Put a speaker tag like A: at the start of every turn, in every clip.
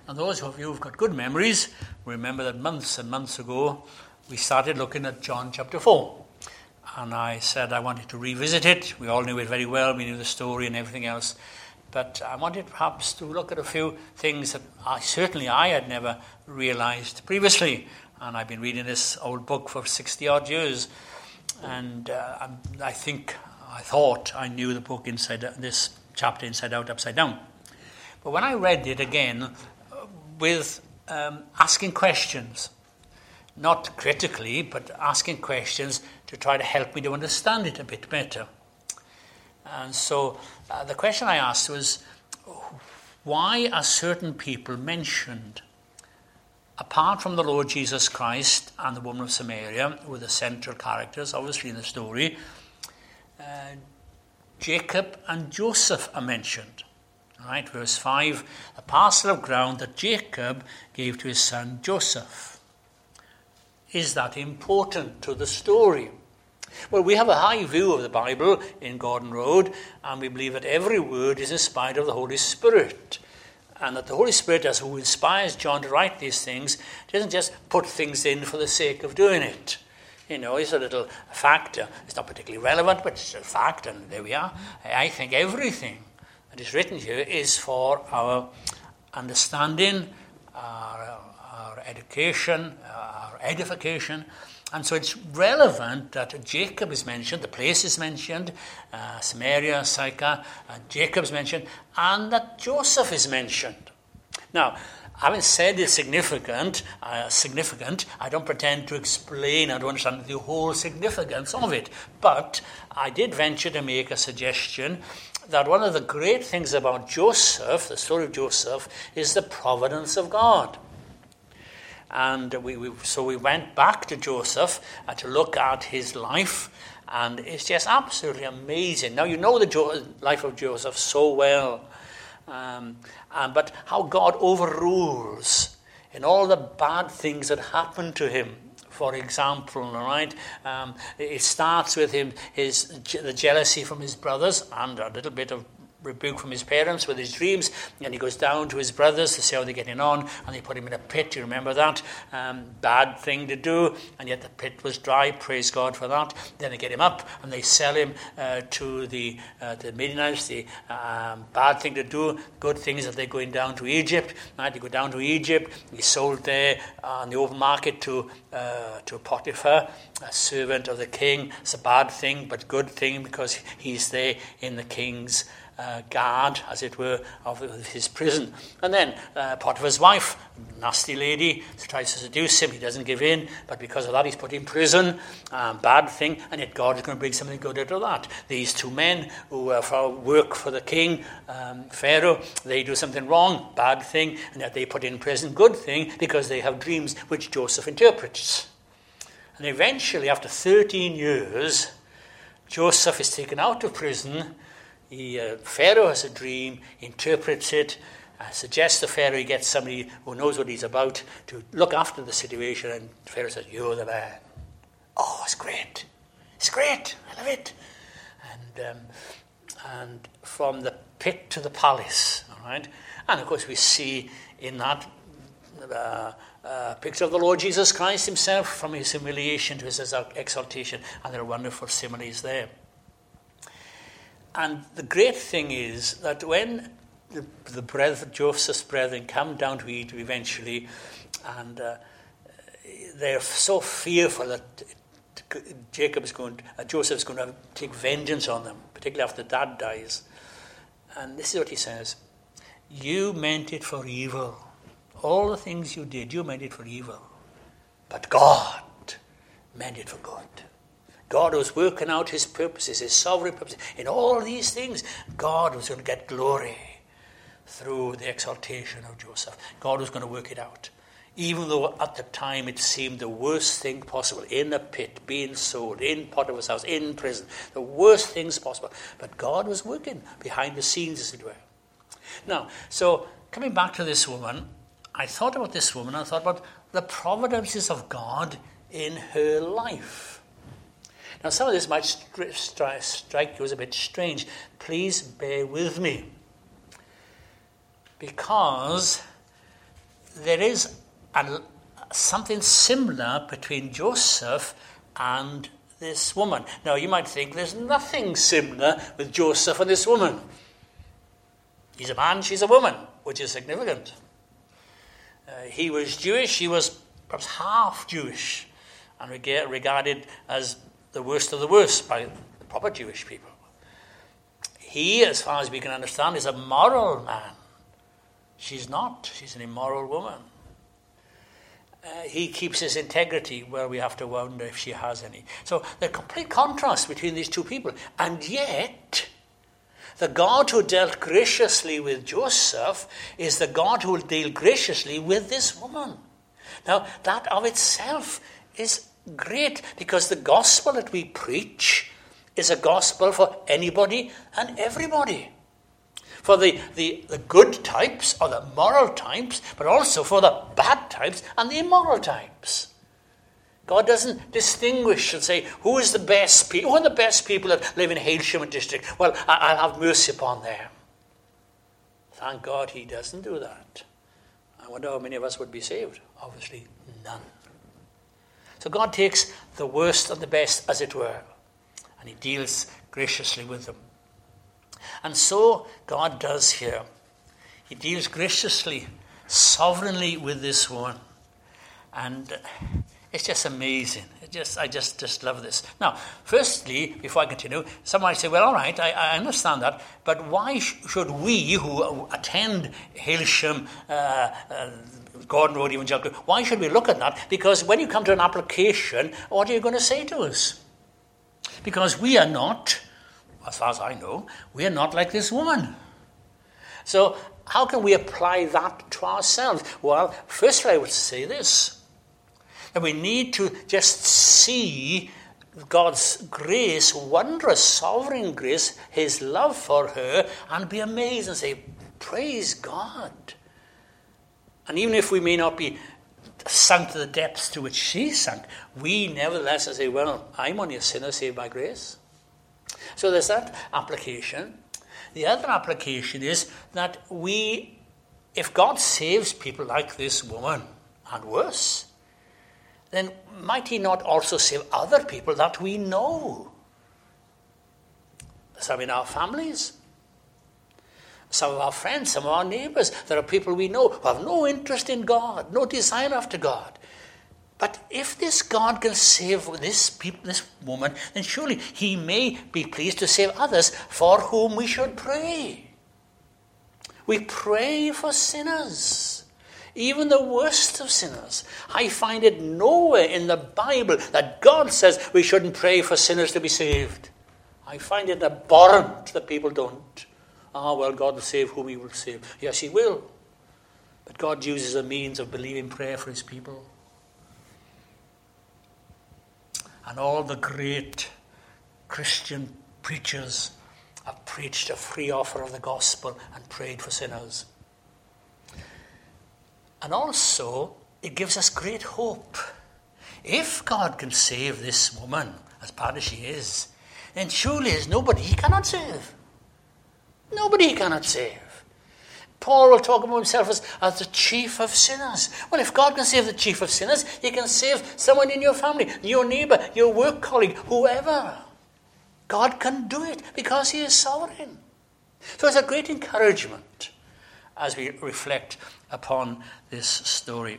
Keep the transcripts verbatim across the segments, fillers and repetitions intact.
A: And those of you who've got good memories, remember that months and months ago, we started looking at John chapter four. And I said I wanted to revisit it. We all knew it very well. We knew the story and everything else. But I wanted perhaps to look at a few things that I, certainly I had never realized previously. And I've been reading this old book for sixty-odd years. And uh, I think, I thought I knew the book inside, this chapter inside out, upside down. But when I read it again, uh, with um, asking questions, not critically, but asking questions to try to help me to understand it a bit better. And so uh, the question I asked was, why are certain people mentioned? Apart from the Lord Jesus Christ and the woman of Samaria, who are the central characters, obviously, in the story, uh, Jacob and Joseph are mentioned. Right, verse five, a parcel of ground that Jacob gave to his son Joseph. Is that important to the story? Well, we have a high view of the Bible in Gordon Road, and we believe that every word is inspired of the Holy Spirit, and that the Holy Spirit, as who inspires John to write these things, doesn't just put things in for the sake of doing it. You know, it's a little fact. It's not particularly relevant, but it's a fact, and there we are. I think everything that is written here is for our understanding, our, our education, our edification. And so it's relevant that Jacob is mentioned, the place is mentioned, uh, Samaria, Sychar, uh, Jacob's mentioned, and that Joseph is mentioned. Now, having said it's significant, uh, significant, I don't pretend to explain, I don't understand the whole significance of it, but I did venture to make a suggestion that one of the great things about Joseph, the story of Joseph, is the providence of God. And we, we so we went back to Joseph uh, to look at his life, and it's just absolutely amazing. Now, you know the jo- life of Joseph so well, um, um, but how God overrules in all the bad things that happen to him. For example, all right, um, it starts with him his the jealousy from his brothers and a little bit of rebuke from his parents with his dreams, and he goes down to his brothers to see how they're getting on, and they put him in a pit. You remember that? Um, bad thing to do, and yet the pit was dry. Praise God for that. Then they get him up and they sell him uh, to the uh, the Midianites. The um, bad thing to do. Good thing is that they're going down to Egypt. Right? They go down to Egypt. He's sold there on the open market to uh, to Potiphar, a servant of the king. It's a bad thing, but good thing because he's there in the king's Uh, guard, as it were, of his prison. And then uh, Potiphar's wife, nasty lady, tries to seduce him. He doesn't give in, but because of that he's put in prison. Um, bad thing, and yet God is going to bring something good out of that. These two men who uh, for work for the king, um, Pharaoh, they do something wrong, bad thing, and yet they put in prison, good thing, because they have dreams which Joseph interprets. And eventually, after thirteen years, Joseph is taken out of prison. He, uh, Pharaoh has a dream, interprets it, uh, suggests to Pharaoh he gets somebody who knows what he's about to look after the situation, and Pharaoh says, "You're the man." Oh, it's great. It's great. I love it. And um, and from the pit to the palace, all right? And of course we see in that uh, uh, picture of the Lord Jesus Christ himself, from his humiliation to his exaltation, and there are wonderful similes there. And the great thing is that when the, the brethren, Joseph's brethren come down to Egypt eventually, and uh, they're so fearful that Jacob is going, to, uh, Joseph's going to take vengeance on them, particularly after dad dies. And this is what he says: "You meant it for evil. All the things you did, you meant it for evil. But God meant it for good." God was working out his purposes, his sovereign purposes. In all these things, God was going to get glory through the exaltation of Joseph. God was going to work it out. Even though at the time it seemed the worst thing possible, in a pit, being sold, in Potiphar's house, in prison, the worst things possible. But God was working behind the scenes, as it were. Now, so coming back to this woman, I thought about this woman, I thought about the providences of God in her life. Now, some of this might stri- stri- strike you as a bit strange. Please bear with me. Because there is a, something similar between Joseph and this woman. Now, you might think there's nothing similar with Joseph and this woman. He's a man, she's a woman, which is significant. Uh, he was Jewish, she was perhaps half Jewish, and regarded as the worst of the worst by the proper Jewish people. He, as far as we can understand, is a moral man. She's not. She's an immoral woman. Uh, he keeps his integrity, where we have to wonder if she has any. So the complete contrast between these two people. And yet, the God who dealt graciously with Joseph is the God who will deal graciously with this woman. Now, that of itself is great, because the gospel that we preach is a gospel for anybody and everybody. For the, the, the good types or the moral types, but also for the bad types and the immoral types. God doesn't distinguish and say, who is the best people? Who are the best people that live in Hailsham district? Well, I'll have mercy upon them. Thank God he doesn't do that. I wonder how many of us would be saved. Obviously, none. So God takes the worst and the best, as it were, and he deals graciously with them. And so God does here. He deals graciously, sovereignly with this woman. And it's just amazing. It just, I just, just love this. Now, firstly, before I continue, someone might say, well, all right, I, I understand that, but why sh- should we who attend Hailsham, uh, uh, Gordon Road Evangelical, why should we look at that? Because when you come to an application, what are you going to say to us? Because we are not, as far as I know, we are not like this woman. So how can we apply that to ourselves? Well, firstly, I would say this. That we need to just see God's grace, wondrous, sovereign grace, his love for her, and be amazed and say, praise God. And even if we may not be sunk to the depths to which she sunk, we nevertheless say, well, I'm only a sinner saved by grace. So there's that application. The other application is that we, if God saves people like this woman, and worse, then might he not also save other people that we know? Some in our families, some of our friends, some of our neighbors. There are people we know who have no interest in God, no desire after God. But if this God can save this people, this woman, then surely he may be pleased to save others for whom we should pray. We pray for sinners, even the worst of sinners. I find it nowhere in the Bible that God says we shouldn't pray for sinners to be saved. I find it abhorrent that people don't. Ah, well, God will save whom he will save. Yes, he will. But God uses a means of believing prayer for his people. And all the great Christian preachers have preached a free offer of the gospel and prayed for sinners. And also, it gives us great hope. If God can save this woman, as bad as she is, then surely there's nobody he cannot save. Nobody he cannot save. Paul will talk about himself as, as the chief of sinners. Well, if God can save the chief of sinners, he can save someone in your family, your neighbor, your work colleague, whoever. God can do it because he is sovereign. So it's a great encouragement as we reflect upon this story.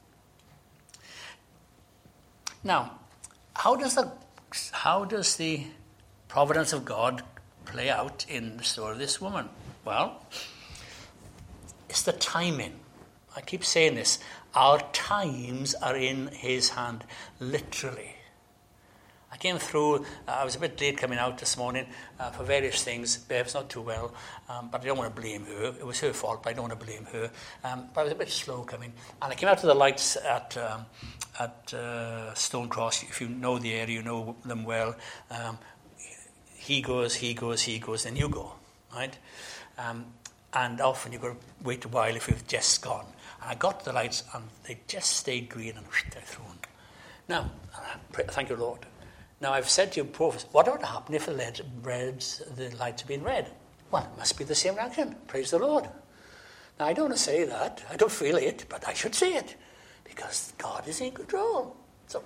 A: Now, how does the how does the providence of God play out in the story of this woman? Well, it's the timing. I keep saying this. Our times are in his hand, literally. I came through, uh, I was a bit late coming out this morning uh, for various things. Bev's not too well, um, but I don't want to blame her. It was her fault, but I don't want to blame her. Um, but I was a bit slow coming. And I came out to the lights at um, at uh, Stone Cross. If you know the area, you know them well. Um, he goes, he goes, he goes, then you go, right? Um, and often you've got to wait a while if you've just gone. And I got to the lights, and they just stayed green, and whoosh, they're thrown. Now, pray, thank you, Lord. Now, I've said to you before, what would happen if the, reds, the lights had been red? Well, it must be the same reaction. Praise the Lord. Now, I don't want to say that. I don't feel it, but I should say it. Because God is in control. So,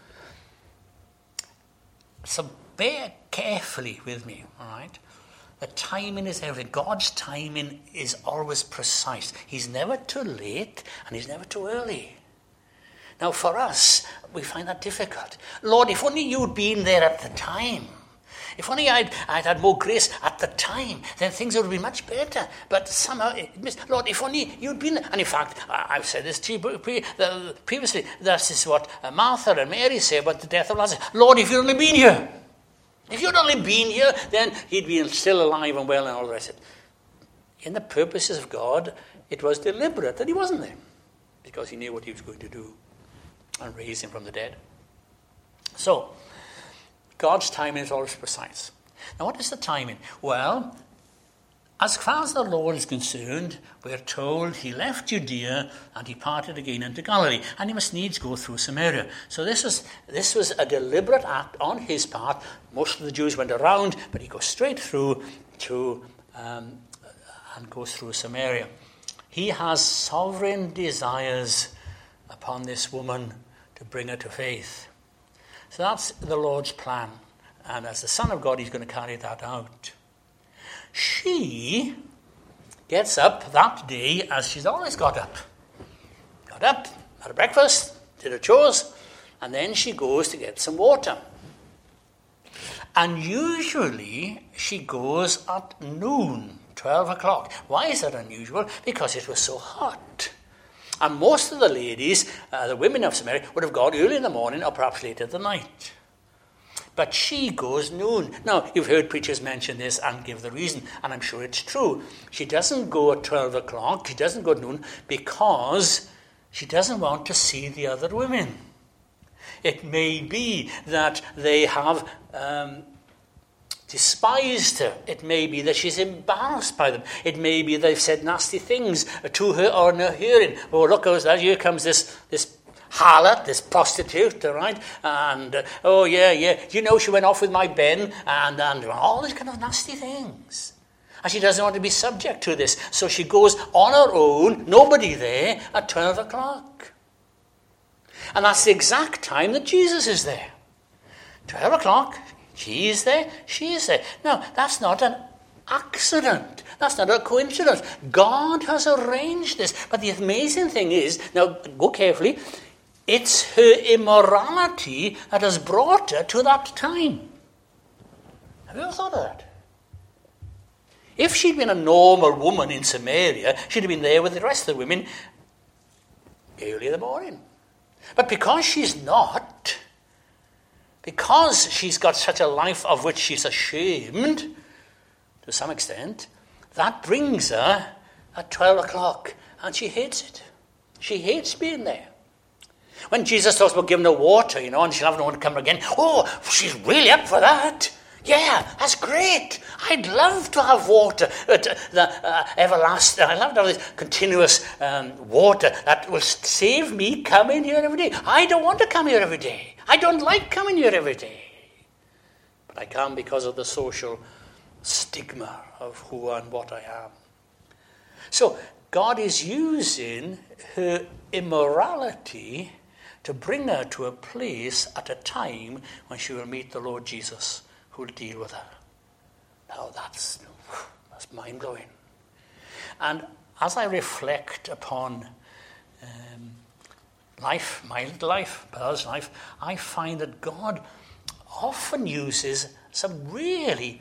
A: so bear carefully with me, all right? The timing is everything. God's timing is always precise. He's never too late and he's never too early. Now for us, we find that difficult. Lord, if only you'd been there at the time. If only I'd, I'd had more grace at the time, then things would have been much better. But somehow, it missed. Lord, if only you'd been there. And in fact, I've said this to you previously. This is what Martha and Mary say about the death of Lazarus. Lord, if you'd only been here. If you'd only been here, then he'd been still alive and well and all the rest of it. In the purposes of God, it was deliberate that he wasn't there. Because he knew what he was going to do. And raise him from the dead. So, God's timing is always precise. Now, what is the timing? Well, as far as the Lord is concerned, we're told he left Judea and departed again into Galilee, and he must needs go through Samaria. So this was this was a deliberate act on his part. Most of the Jews went around, but he goes straight through to um, and goes through Samaria. He has sovereign desires upon this woman to bring her to faith. So that's the Lord's plan. And as the Son of God, he's going to carry that out. She gets up that day as she's always got up. Got up, had a breakfast, did her chores, and then she goes to get some water. And usually she goes at noon, twelve o'clock. Why is that unusual? Because it was so hot. And most of the ladies, uh, the women of Samaria, would have gone early in the morning or perhaps late at the night. But she goes noon. Now, you've heard preachers mention this and give the reason, and I'm sure it's true. She doesn't go at twelve o'clock, she doesn't go at noon, because she doesn't want to see the other women. It may be that they have um, despised her. It may be that she's embarrassed by them. It may be they've said nasty things to her or in her hearing. Oh, look, here comes this this harlot, this prostitute, all right? And, uh, oh, yeah, yeah, you know, she went off with my Ben, and, and all these kind of nasty things. And she doesn't want to be subject to this. So she goes on her own, nobody there, at twelve o'clock. And that's the exact time that Jesus is there. twelve o'clock, he is there, she is there. Now, that's not an accident. That's not a coincidence. God has arranged this. But the amazing thing is, now, go carefully, it's her immorality that has brought her to that time. Have you ever thought of that? If she'd been a normal woman in Samaria, she'd have been there with the rest of the women early in the morning. But because she's not, because she's got such a life of which she's ashamed, to some extent, that brings her at twelve o'clock, and she hates it. She hates being there. When Jesus talks about giving her water, you know, and she'll have no one to come again, oh, she's really up for that. Yeah, that's great. I'd love to have water, uh, the uh, everlasting. I'd love to have this continuous um, water that will save me coming here every day. I don't want to come here every day. I don't like coming here every day. But I come because of the social stigma of who and what I am. So God is using her immorality to bring her to a place at a time when she will meet the Lord Jesus, who will deal with her. Now that's, that's mind-blowing. And as I reflect upon um, life, my little life, Pearl's life, I find that God often uses some really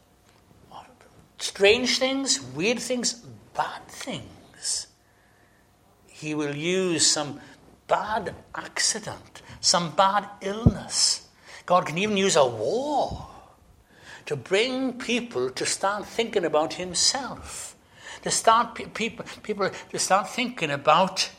A: strange things, weird things, bad things. He will use some bad accident, some bad illness. God can even use a war to bring people to start thinking about himself. To start pe- people, people to start thinking about,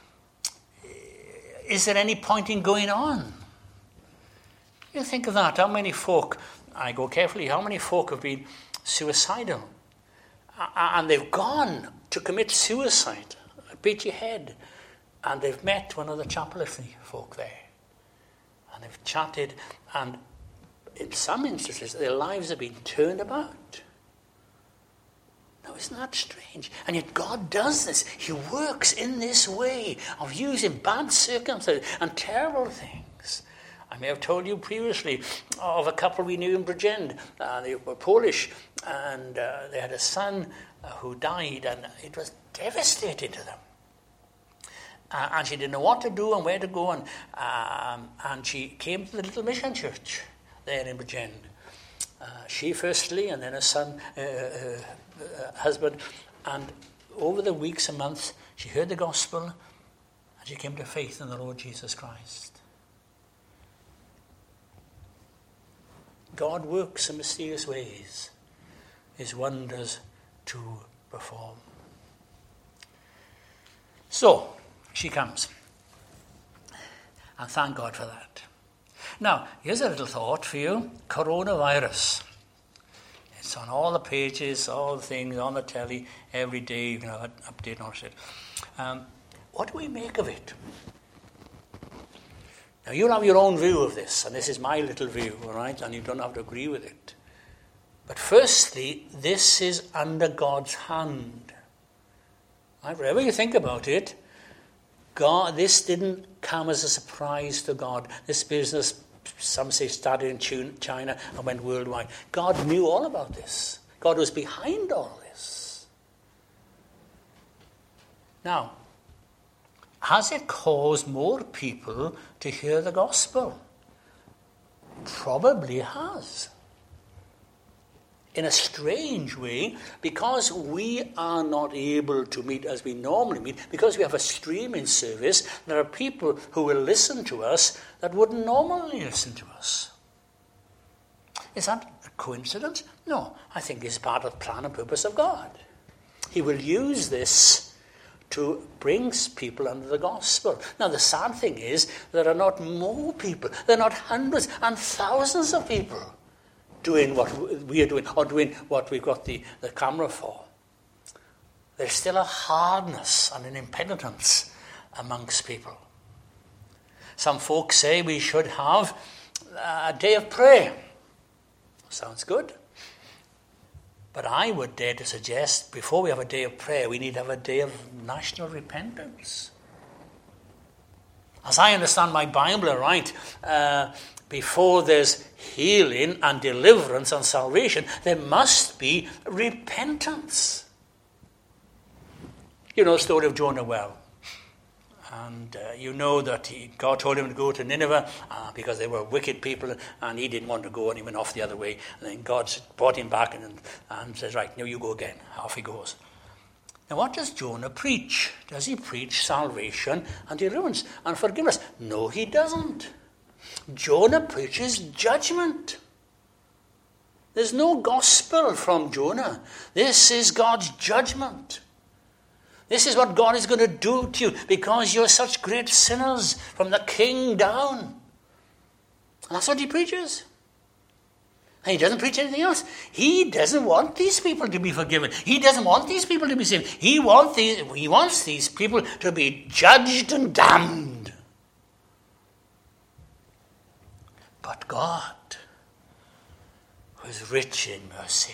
A: is there any point in going on? You think of that. How many folk, I go carefully, how many folk have been suicidal? And they've gone to commit suicide. Beat your head. And they've met one of the Chaplaincy folk there. And they've chatted. And in some instances, their lives have been turned about. Now, isn't that strange? And yet God does this. He works in this way of using bad circumstances and terrible things. I may have told you previously of a couple we knew in Bridgend. Uh, they were Polish, and uh, they had a son uh, who died, and it was devastating to them. Uh, and she didn't know what to do and where to go, and um, and she came to the little mission church there in Bridgend. Uh, she firstly, and then her son, uh, uh, uh, husband, and over the weeks and months, she heard the gospel, and she came to faith in the Lord Jesus Christ. God works in mysterious ways, his wonders to perform. So, she comes. And thank God for that. Now, here's a little thought for you. Coronavirus. It's on all the pages, all the things, on the telly, every day, you know, update on it. Um, what do we make of it? Now, you'll have your own view of this, and this is my little view, all right? And you don't have to agree with it. But firstly, this is under God's hand. Right? Whatever you think about it, God, this didn't come as a surprise to God. This business, some say, started in China and went worldwide. God knew all about this. God was behind all this. Now, has it caused more people to hear the gospel? Probably has. In a strange way, because we are not able to meet as we normally meet, because we have a streaming service, there are people who will listen to us that wouldn't normally listen to us. Is that a coincidence? No, I think it's part of the plan and purpose of God. He will use this to bring people under the gospel. Now, the sad thing is, there are not more people. There are not hundreds and thousands of people doing what we are doing, or doing what we've got the, the camera for. There's still a hardness and an impenitence amongst people. Some folks say we should have a day of prayer. Sounds good. But I would dare to suggest, before we have a day of prayer, we need to have a day of national repentance. As I understand my Bible, right, uh, before there's healing and deliverance and salvation, there must be repentance. You know the story of Jonah well. And uh, you know that he, God told him to go to Nineveh uh, because they were wicked people, and he didn't want to go, and he went off the other way. And then God brought him back and, and says, right, now you go again. Off he goes. Now what does Jonah preach? Does he preach salvation and deliverance and forgiveness? No, he doesn't. Jonah preaches judgment. There's no gospel from Jonah. This is God's judgment. This is what God is going to do to you because you're such great sinners from the king down. And that's what he preaches. And he doesn't preach anything else. He doesn't want these people to be forgiven. He doesn't want these people to be saved. He wants these, he wants these people to be judged and damned. But God, who is rich in mercy,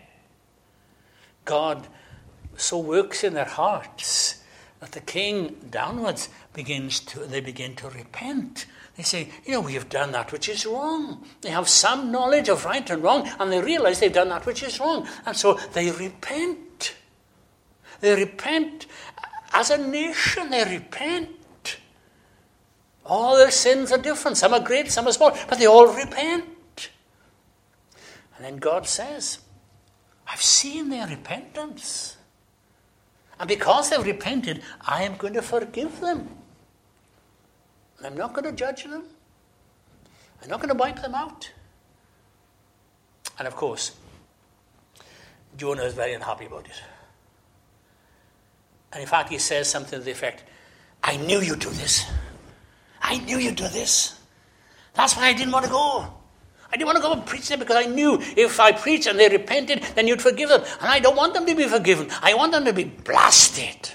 A: God so works in their hearts that the king downwards begins to, they begin to repent. They say, you know, we have done that which is wrong. They have some knowledge of right and wrong, and they realize they've done that which is wrong. And so they repent. They repent. As a nation, they repent. All their sins are different. Some are great, some are small, but they all repent. And then God says, I've seen their repentance. And because they've repented, I am going to forgive them. I'm not going to judge them. I'm not going to wipe them out. And of course, Jonah is very unhappy about it. And in fact, he says something to the effect, I knew you'd do this. I knew you'd do this. That's why I didn't want to go. I didn't want to go and preach them because I knew if I preached and they repented, then you'd forgive them. And I don't want them to be forgiven. I want them to be blasted.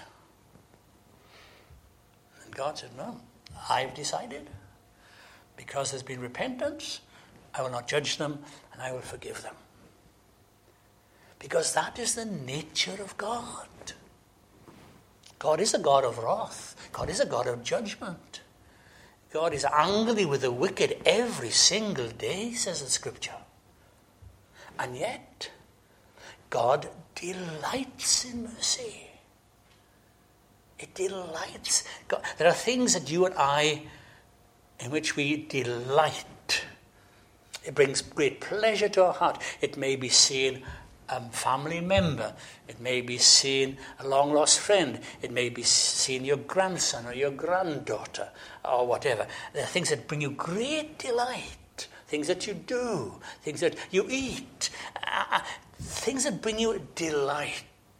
A: And God said, no, I've decided. Because there's been repentance, I will not judge them and I will forgive them. because that is the nature of God. God is a God of wrath. God is a God of judgment. God is angry with the wicked every single day, says the Scripture. And yet, God delights in mercy. It delights. God. There are things that you and I, in which we delight. It brings great pleasure to our heart. It may be seeing a family member. It may be seeing a long-lost friend. It may be seeing your grandson or your granddaughter or whatever. There are things that bring you great delight. Things that you do. Things that you eat. Uh, things that bring you delight.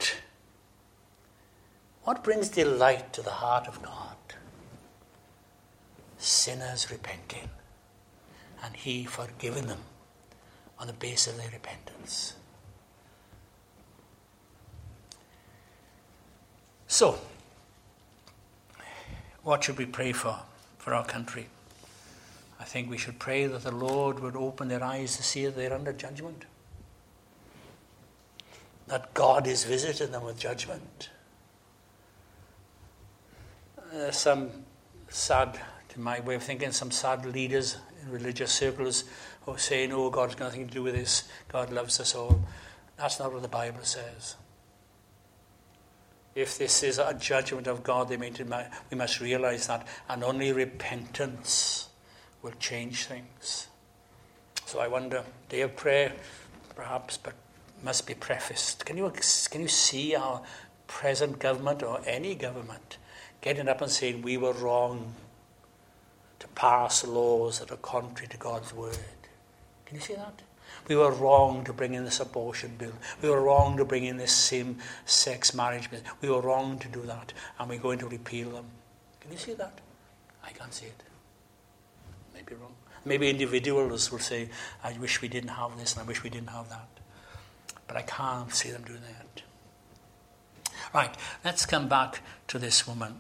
A: What brings delight to the heart of God? Sinners repenting and he forgiving them on the basis of their repentance. So, what should we pray for, for our country? I think we should pray that the Lord would open their eyes to see that they're under judgment. That God is visiting them with judgment. Uh, some sad, to my way of thinking, some sad leaders in religious circles who are saying, oh, God's got nothing to do with this. God loves us all. That's not what the Bible says. If this is a judgment of God, they mean to, we must realize that, and only repentance will change things. So I wonder, day of prayer, perhaps, but must be prefaced. Can you can you see our present government or any government getting up and saying we were wrong to pass laws that are contrary to God's word? Can you see that? We were wrong to bring in this abortion bill. We were wrong to bring in this same-sex marriage bill. We were wrong to do that, and we're going to repeal them. Can you see that? I can't see it. Maybe wrong. Maybe individuals will say, I wish we didn't have this and I wish we didn't have that. But I can't see them doing that. Right, let's come back to this woman.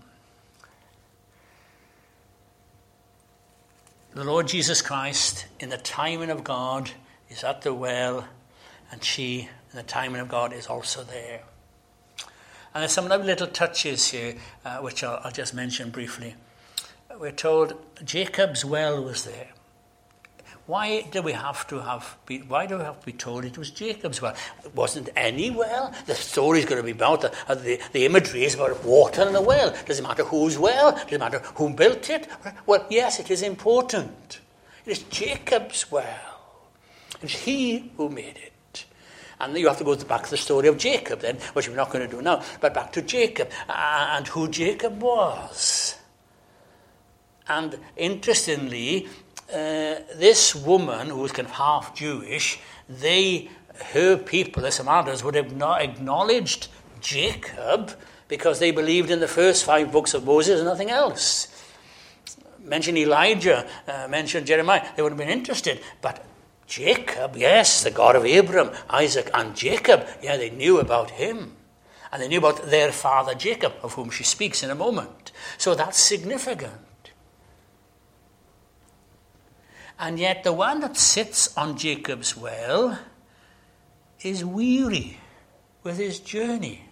A: The Lord Jesus Christ, in the timing of God, is at the well, and she, in the timing of God, is also there. And there's some lovely little touches here, uh, which I'll, I'll just mention briefly. We're told Jacob's well was there. Why do we have to have be, why do we have to be told it was Jacob's well? It wasn't any well. The story's going to be about, the, the, the imagery is about water and a well. Does it matter whose well? Does it matter who built it? Well, yes, it is important. It is Jacob's well. It's he who made it. And you have to go back to the story of Jacob then, which we're not going to do now, but back to Jacob and who Jacob was. And interestingly, uh, this woman who was kind of half Jewish, they, her people, the Samaritans, would have not acknowledged Jacob because they believed in the first five books of Moses and nothing else. Mention Elijah, uh, mention Jeremiah, they would have been interested, but Jacob, yes, the God of Abraham, Isaac, and Jacob, yeah, they knew about him. And they knew about their father Jacob, of whom she speaks in a moment. So that's significant. And yet the one that sits on Jacob's well is weary with his journey.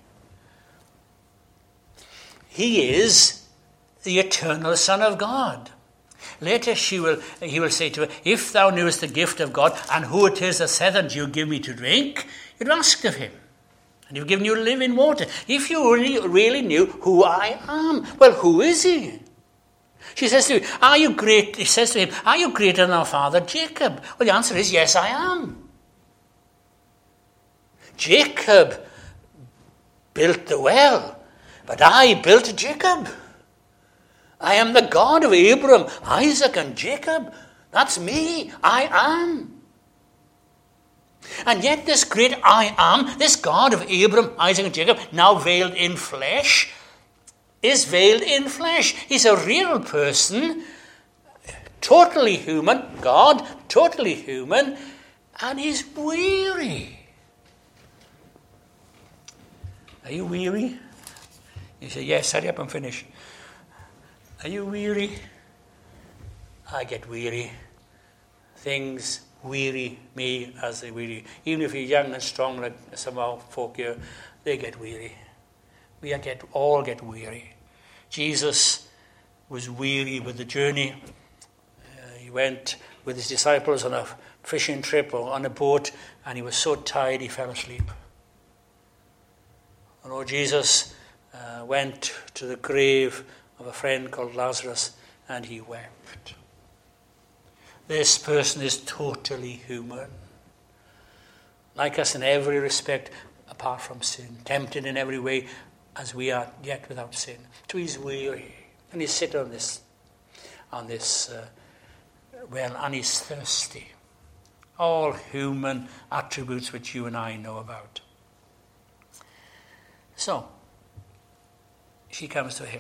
A: He is the eternal Son of God. Later she will, he will say to her, if thou knewest the gift of God and who it is that saith unto you, give me to drink, you'd ask of him. And you've given you living water. If you really, really knew who I am, well, who is he? She says to him, are you great? He says to him, are you greater than our father Jacob? Well, the answer is, yes, I am. Jacob built the well, but I built Jacob. I am the God of Abraham, Isaac, and Jacob. That's me. I am. And yet this great I am, this God of Abraham, Isaac, and Jacob, now veiled in flesh, is veiled in flesh. He's a real person, totally human, God, totally human, and he's weary. Are you weary? You say, yes, hurry up and finish. Are you weary? I get weary. Things weary me as they weary. Even if you're young and strong like some of our folk here, they get weary. We get all get weary. Jesus was weary with the journey. Uh, he went with his disciples on a fishing trip or on a boat, and he was so tired he fell asleep. And Lord Jesus uh, went to the grave of a friend called Lazarus, and he wept. This person is totally human, like us in every respect, apart from sin, tempted in every way as we are, yet without sin. So he's weary, and he's sitting on this, on this uh, well, and he's thirsty. All human attributes which you and I know about. So, she comes to him,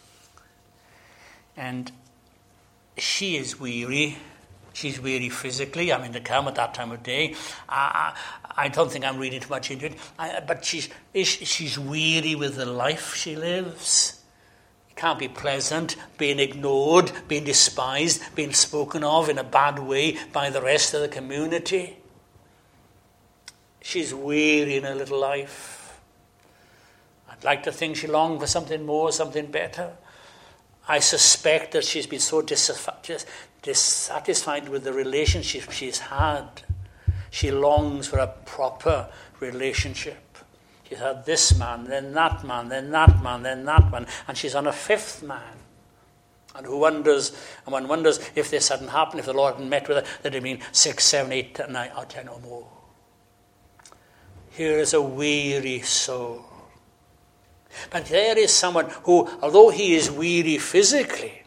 A: and she is weary. She's weary physically. I mean, to come at that time of day. I, I, I don't think I'm reading too much into it. I, but she's she's weary with the life she lives. It can't be pleasant, being ignored, being despised, being spoken of in a bad way by the rest of the community. She's weary in her little life. I'd like to think she longed for something more, something better. I suspect that she's been so dissatisfied with the relationship she's had. She longs for a proper relationship. She's had this man, then that man, then that man, then that man, and she's on a fifth man. And who wonders, and one wonders if this hadn't happened, if the Lord hadn't met with her, there'd have been six, seven, eight, nine, or ten or more. Here is a weary soul. But there is someone who, although he is weary physically,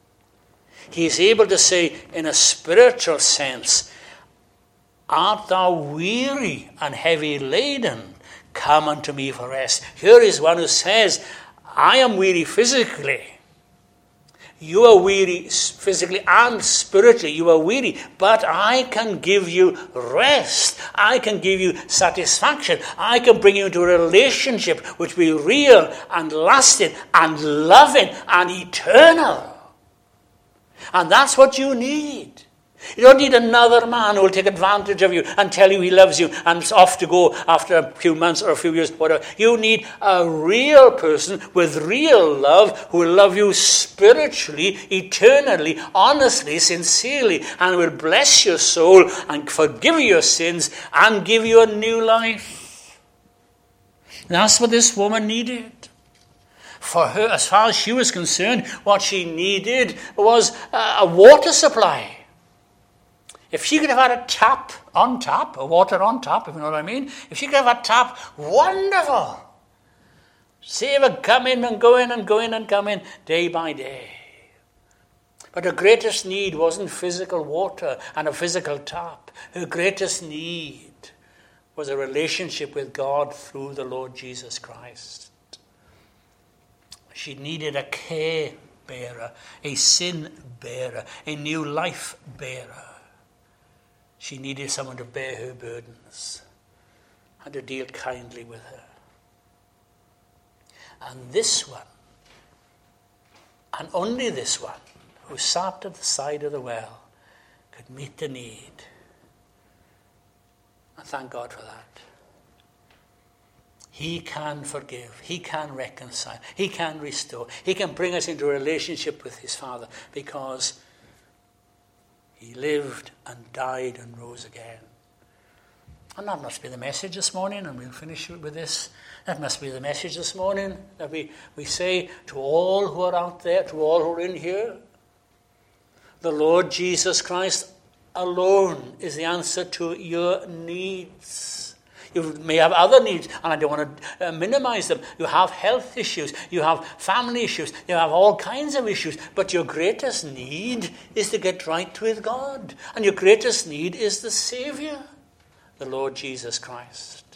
A: he is able to say in a spiritual sense, art thou weary and heavy laden? Come unto me for rest. Here is one who says, I am weary physically. You are weary physically and spiritually. You are weary. But I can give you rest. I can give you satisfaction. I can bring you into a relationship which will be real and lasting and loving and eternal. And that's what you need. You don't need another man who will take advantage of you and tell you he loves you and is off to go after a few months or a few years, whatever. You need a real person with real love who will love you spiritually, eternally, honestly, sincerely, and will bless your soul and forgive your sins and give you a new life. That's what this woman needed. For her, as far as she was concerned, what she needed was a water supply. If she could have had a tap on tap, a water on tap, if you know what I mean, if she could have a tap, wonderful. Save her come in and go in and go in and come in day by day. But her greatest need wasn't physical water and a physical tap. Her greatest need was a relationship with God through the Lord Jesus Christ. She needed a care bearer, a sin bearer, a new life bearer. She needed someone to bear her burdens and to deal kindly with her. And this one, and only this one, who sat at the side of the well, could meet the need. And thank God for that. He can forgive. He can reconcile. He can restore. He can bring us into a relationship with his Father because he lived and died and rose again. And that must be the message this morning, and we'll finish with this. That must be the message this morning, that we, we say to all who are out there, to all who are in here, the Lord Jesus Christ alone is the answer to your needs. You may have other needs, and I don't want to uh, minimize them. You have health issues, you have family issues, you have all kinds of issues, but your greatest need is to get right with God. And your greatest need is the Savior, the Lord Jesus Christ.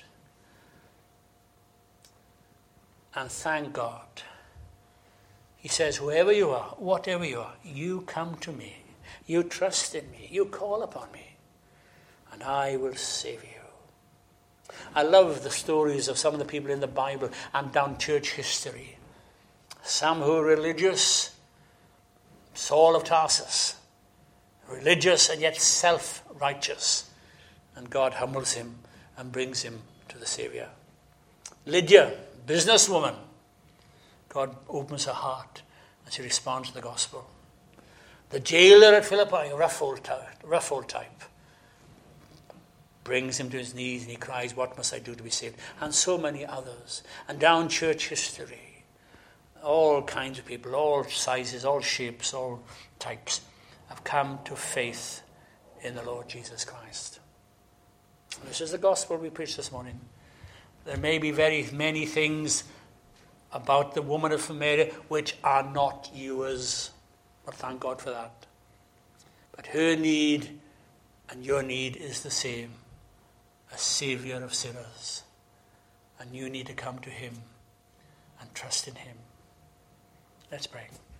A: And thank God. He says, whoever you are, whatever you are, you come to me. You trust in me. You call upon me. And I will save you. I love the stories of some of the people in the Bible and down church history. Some who were religious, Saul of Tarsus, religious and yet self-righteous. And God humbles him and brings him to the Saviour. Lydia, businesswoman. God opens her heart and she responds to the gospel. The jailer at Philippi, a rough old type, rough old type, brings him to his knees and he cries, what must I do to be saved? And so many others. And down church history, all kinds of people, all sizes, all shapes, all types, have come to faith in the Lord Jesus Christ. This is the gospel we preach this morning. There may be very many things about the woman of Samaria which are not yours, but thank God for that. But her need and your need is the same. A Saviour of sinners. And you need to come to him and trust in him. Let's pray.